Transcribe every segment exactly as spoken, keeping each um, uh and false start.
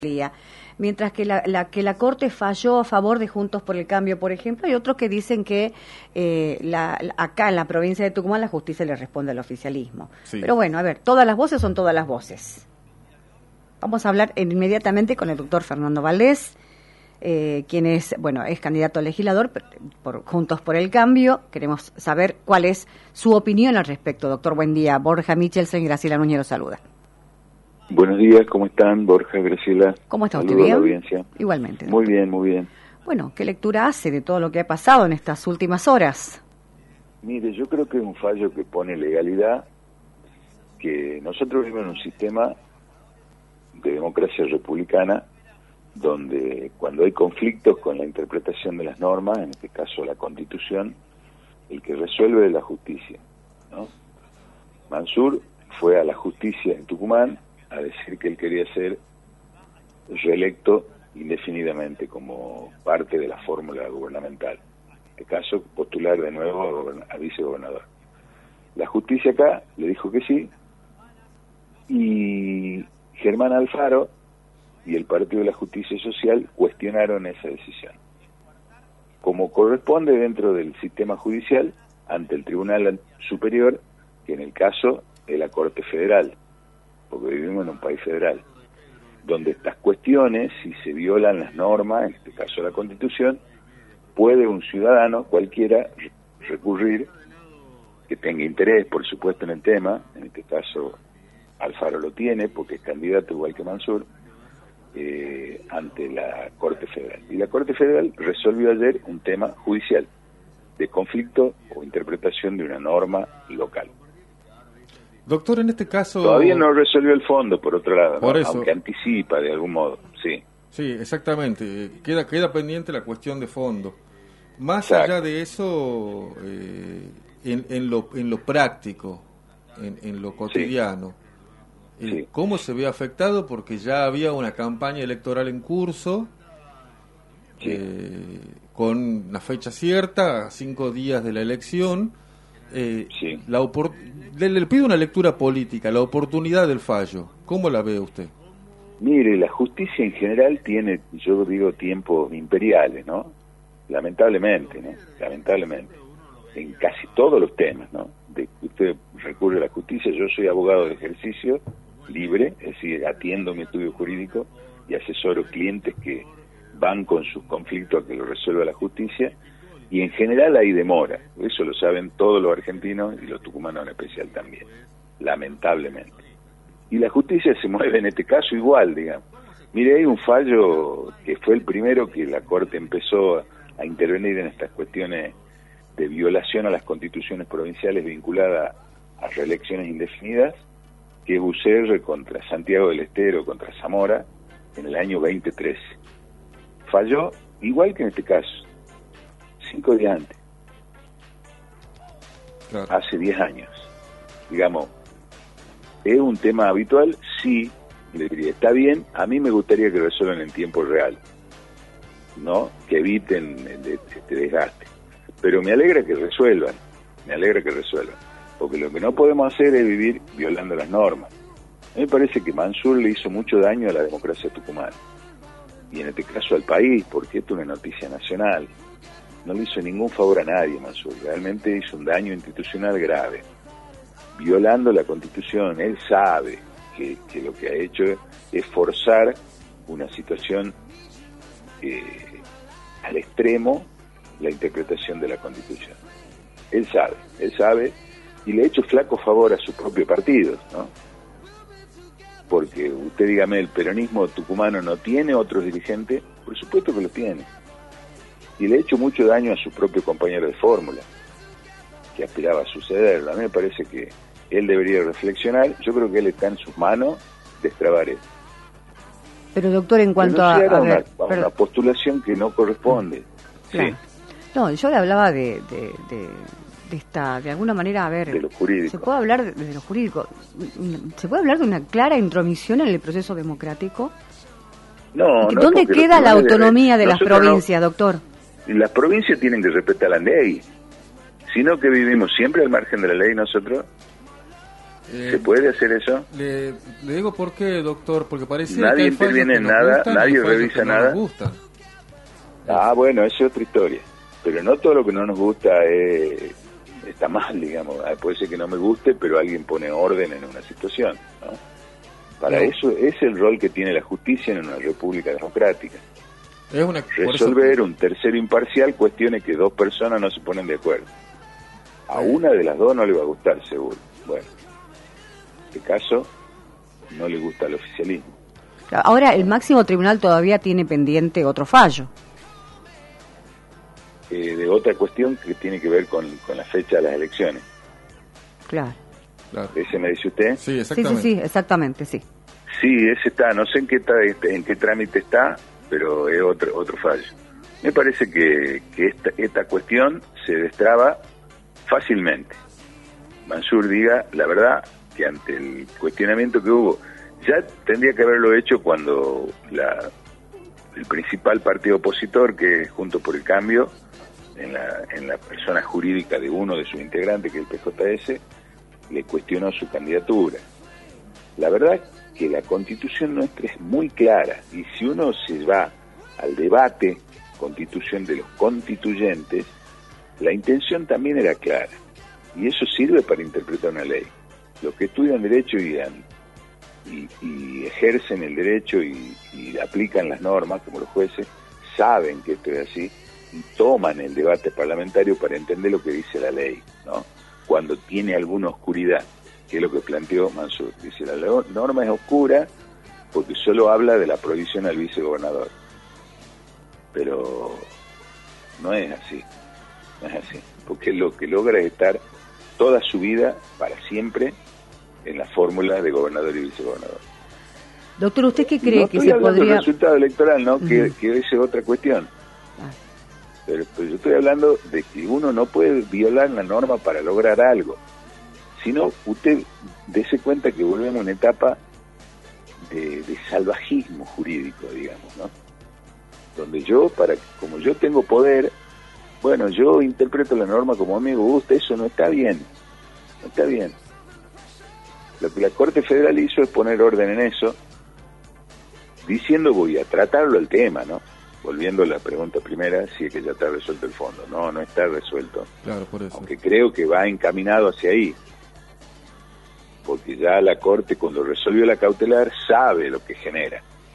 Mientras que la, la que la Corte falló a favor de Juntos por el Cambio, por ejemplo, hay otros que dicen que eh, la, la, acá en la provincia de Tucumán la justicia le responde al oficialismo. Sí. Pero bueno, a ver, todas las voces son todas las voces. Vamos a hablar inmediatamente con el doctor Fernando Valdés, eh, quien es, bueno, es candidato a legislador por Juntos por el Cambio. Queremos saber cuál es su opinión al respecto. Doctor, buen día. Borja Michelsen y Graciela Núñez lo saluda. Buenos días, ¿cómo están? Borja, Graciela. ¿Cómo está usted? Saludo ¿Bien? A la audiencia. Igualmente. Doctor. Muy bien, muy bien. Bueno, ¿qué lectura hace de todo lo que ha pasado en estas últimas horas? Mire, yo creo que es un fallo que pone legalidad, que nosotros vivimos en un sistema de democracia republicana, donde cuando hay conflictos con la interpretación de las normas, en este caso la Constitución, el que resuelve es la justicia, ¿no? Mansur fue a la justicia en Tucumán a decir que él quería ser reelecto indefinidamente como parte de la fórmula gubernamental. En este caso, postular de nuevo a, a vicegobernador. La justicia acá le dijo que sí, y Germán Alfaro y el Partido de la Justicia Social cuestionaron esa decisión. Como corresponde dentro del sistema judicial, ante el Tribunal Superior, que en el caso es la Corte Federal, porque vivimos en un país federal, donde estas cuestiones, si se violan las normas, en este caso la Constitución, puede un ciudadano cualquiera recurrir, que tenga interés, por supuesto, en el tema, en este caso Alfaro lo tiene, porque es candidato igual que Mansur, eh, ante la Corte Federal. Y la Corte Federal resolvió ayer un tema judicial, de conflicto o interpretación de una norma local. Doctor, en este caso... Todavía no resolvió el fondo, por otro lado, por ¿no? eso. Aunque anticipa de algún modo, sí. Sí, exactamente. Queda queda pendiente la cuestión de fondo. Más Exacto. allá de eso, eh, en, en, lo, en lo práctico, en, en lo cotidiano, sí. Eh, sí. ¿Cómo se ve afectado? Porque ya había una campaña electoral en curso, sí. eh, con una fecha cierta, cinco días de la elección. Eh, sí. la opor- le, le pido una lectura política, la oportunidad del fallo. ¿Cómo la ve usted? Mire, la justicia en general tiene, yo digo, tiempos imperiales, ¿no? Lamentablemente, ¿no? Lamentablemente. En casi todos los temas, ¿no? De que usted recurre a la justicia, yo soy abogado de ejercicio libre, es decir, atiendo mi estudio jurídico y asesoro clientes que van con sus conflictos a que lo resuelva la justicia. Y en general hay demora, eso lo saben todos los argentinos y los tucumanos en especial también, lamentablemente. Y la justicia se mueve en este caso igual, digamos. Mire, hay un fallo que fue el primero que la Corte empezó a, a intervenir en estas cuestiones de violación a las constituciones provinciales vinculadas a reelecciones indefinidas, que es U C R contra Santiago del Estero, contra Zamora, en el año veinte trece. Falló igual que en este caso. Cinco días antes, claro. Hace diez años, digamos, ¿es un tema habitual? Sí, le diría, está bien, a mí me gustaría que resuelvan en tiempo real, ¿no? Que eviten este desgaste, pero me alegra que resuelvan, me alegra que resuelvan, porque lo que no podemos hacer es vivir violando las normas. A mí me parece que Mansur le hizo mucho daño a la democracia tucumana, y en este caso al país, porque esto es una noticia nacional. No le hizo ningún favor a nadie, Mansur. Realmente hizo un daño institucional grave, violando la Constitución. Él sabe que, que lo que ha hecho es forzar una situación eh, al extremo, la interpretación de la Constitución. Él sabe, él sabe, y le ha hecho flaco favor a su propio partido, ¿no? Porque usted dígame, ¿el peronismo tucumano no tiene otros dirigentes? Por supuesto que lo tiene. Y le ha hecho mucho daño a su propio compañero de fórmula, que aspiraba a sucederlo. A mí me parece que él debería reflexionar. Yo creo que él está en sus manos destrabar esto. Pero doctor, en cuanto a, a, ver, una, a una postulación que no corresponde. Claro. Sí. No, yo le hablaba de, de, de, de esta, de alguna manera, a ver, de lo jurídico. Se puede hablar de, de lo jurídico. ¿Se puede hablar de una clara intromisión en el proceso democrático? No, no. ¿Dónde queda la autonomía de, de las provincias, no, doctor? Las provincias tienen que respetar la ley, sino que vivimos siempre al margen de la ley nosotros. Eh, ¿Se puede hacer eso? Le, le digo por qué, doctor, porque parece nadie que hay interviene en nada, nadie revisa nada. No ah, bueno, eso es otra historia. Pero no todo lo que no nos gusta es, está mal, digamos. Puede ser que no me guste, pero alguien pone orden en una situación, ¿no? Para no. Eso es el rol que tiene la justicia en una república democrática. Es una, resolver eso... un tercero imparcial cuestiones que dos personas no se ponen de acuerdo. A una de las dos no le va a gustar, seguro. Bueno, en este caso no le gusta al oficialismo. Ahora, el máximo tribunal todavía tiene pendiente otro fallo. Eh, de otra cuestión que tiene que ver con, con la fecha de las elecciones. Claro. claro. ¿Ese me dice usted? Sí, exactamente. Sí, sí, sí, exactamente, sí. Sí, ese está, no sé en qué, está, en qué trámite está, pero es otro otro fallo. Me parece que, que esta, esta cuestión se destraba fácilmente. Mansur diga la verdad, que ante el cuestionamiento que hubo, ya tendría que haberlo hecho cuando la, el principal partido opositor, que es Juntos por el Cambio, en la, en la persona jurídica de uno de sus integrantes, que es el P J S, le cuestionó su candidatura. La verdad que la Constitución nuestra es muy clara, y si uno se va al debate Constitución de los constituyentes, la intención también era clara, y eso sirve para interpretar una ley. Los que estudian Derecho y, y, y ejercen el derecho y, y aplican las normas, como los jueces, saben que esto es así, y toman el debate parlamentario para entender lo que dice la ley, ¿no? Cuando tiene alguna oscuridad, que es lo que planteó Mansur. Dice, la norma es oscura porque solo habla de la prohibición al vicegobernador. Pero no es así, no es así, porque lo que logra es estar toda su vida, para siempre, en la fórmula de gobernador y vicegobernador. Doctor, ¿usted qué cree no que se podría...? del resultado electoral, ¿no? Uh-huh. que, que esa es otra cuestión. Ah. Pero, pero yo estoy hablando de que uno no puede violar la norma para lograr algo. Sino, usted dése cuenta que volvemos a una etapa de, de salvajismo jurídico, digamos, ¿no? Donde yo, para como yo tengo poder, bueno, yo interpreto la norma como a mí me gusta, eso no está bien, no está bien. Lo que la Corte Federal hizo es poner orden en eso, diciendo voy a tratarlo el tema, ¿no? Volviendo a la pregunta primera, si es que ya está resuelto el fondo. No, no está resuelto. Claro, por eso. Aunque creo que va encaminado hacia ahí. Porque ya la Corte, cuando resolvió la cautelar, sabe lo que genera.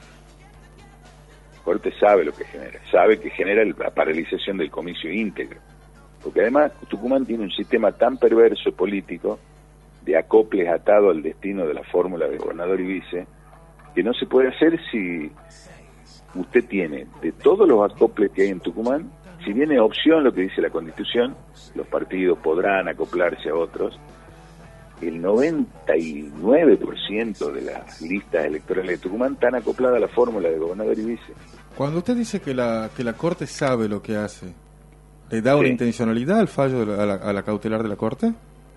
La Corte sabe lo que genera. Sabe que genera la paralización del comicio íntegro. Porque además Tucumán tiene un sistema tan perverso político, de acoples atado al destino de la fórmula de gobernador y vice, que no se puede hacer si usted tiene, de todos los acoples que hay en Tucumán, si bien es opción lo que dice la Constitución, los partidos podrán acoplarse a otros, el noventa y nueve por ciento de las listas electorales de Tucumán están acopladas a la fórmula de gobernador y vice. Cuando usted dice que la que la Corte sabe lo que hace, ¿le da sí. una intencionalidad al fallo de la, a, la, a la cautelar de la Corte?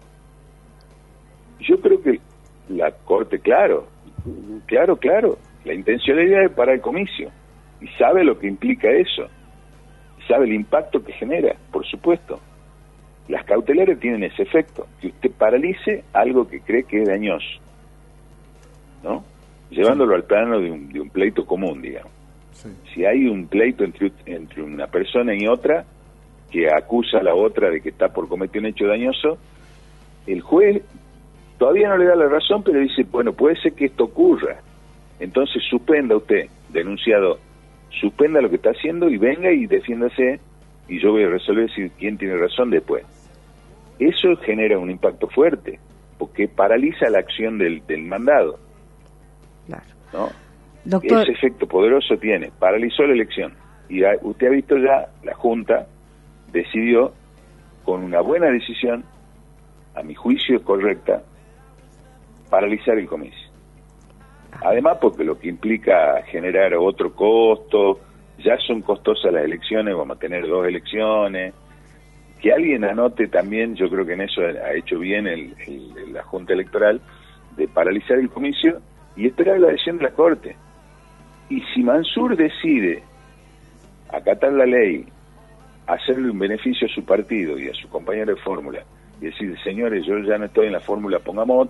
Yo creo que la Corte, claro, claro, claro, la intencionalidad es para el comicio, y sabe lo que implica eso, y sabe el impacto que genera, por supuesto. Las cautelares tienen ese efecto, que usted paralice algo que cree que es dañoso, ¿no? Llevándolo al plano de un, de un pleito común, digamos. Sí. Si hay un pleito entre, entre una persona y otra, que acusa a la otra de que está por cometer un hecho dañoso, el juez todavía no le da la razón, pero dice, bueno, puede ser que esto ocurra. Entonces suspenda usted, denunciado, suspenda lo que está haciendo y venga y defiéndase, y yo voy a resolver si quién tiene razón después. Eso genera un impacto fuerte, porque paraliza la acción del, del mandado. Claro. ¿No? Doctor... Ese efecto poderoso tiene, paralizó la elección. Y a, usted ha visto ya, la Junta decidió, con una buena decisión, a mi juicio correcta, paralizar el comicio. Además, porque lo que implica generar otro costo, ya son costosas las elecciones, vamos a tener dos elecciones. Que alguien anote también, yo creo que en eso ha hecho bien el, el, la Junta Electoral, de paralizar el comicio y esperar la decisión de la Corte. Y si Mansur decide acatar la ley, hacerle un beneficio a su partido y a su compañero de fórmula, y decir, señores, yo ya no estoy en la fórmula, pongamos otro,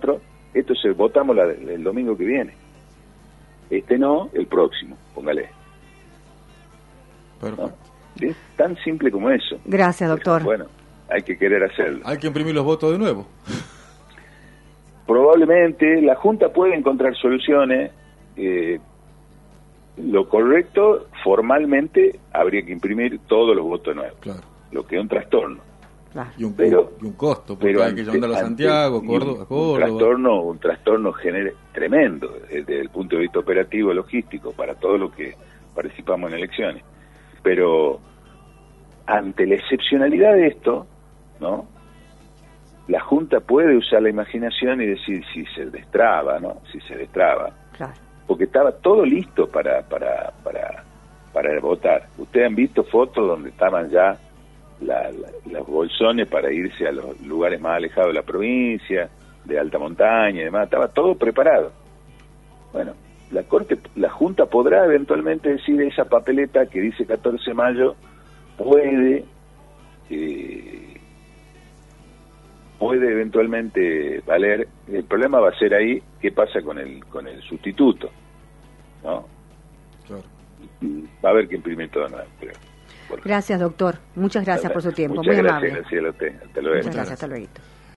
esto se votamos la, el domingo que viene. Este no, el próximo, póngale. Perfecto. ¿No? Es tan simple como eso. Gracias, doctor. Pero, bueno, hay que querer hacerlo. Hay que imprimir los votos de nuevo. Probablemente la Junta puede encontrar soluciones. Eh, lo correcto, formalmente, habría que imprimir todos los votos nuevos. Claro. Lo que es un trastorno. Claro. Y, un, pero, y un costo, porque pero hay que llevarlo a Santiago, Córdoba, un, Córdoba. Un trastorno, un trastorno genere, tremendo desde el punto de vista operativo, logístico, para todos los que participamos en elecciones. Pero ante la excepcionalidad de esto, ¿no? La Junta puede usar la imaginación y decir si se destraba, ¿no? Si se destraba. Claro. Porque estaba todo listo para, para, para, para votar. Ustedes han visto fotos donde estaban ya la, la, los bolsones para irse a los lugares más alejados de la provincia, de alta montaña y demás. Estaba todo preparado. Bueno, la Corte, la Junta podrá eventualmente decir esa papeleta que dice catorce de mayo puede... Eh, puede eventualmente valer. El problema va a ser ahí qué pasa con el con el sustituto, ¿no? Claro. Va a haber que imprimir todo nuevo, creo. Gracias, doctor. Muchas gracias por su tiempo. Muchas Muy gracias, amable. gracias a usted. Hasta luego. Muchas gracias. Hasta luego.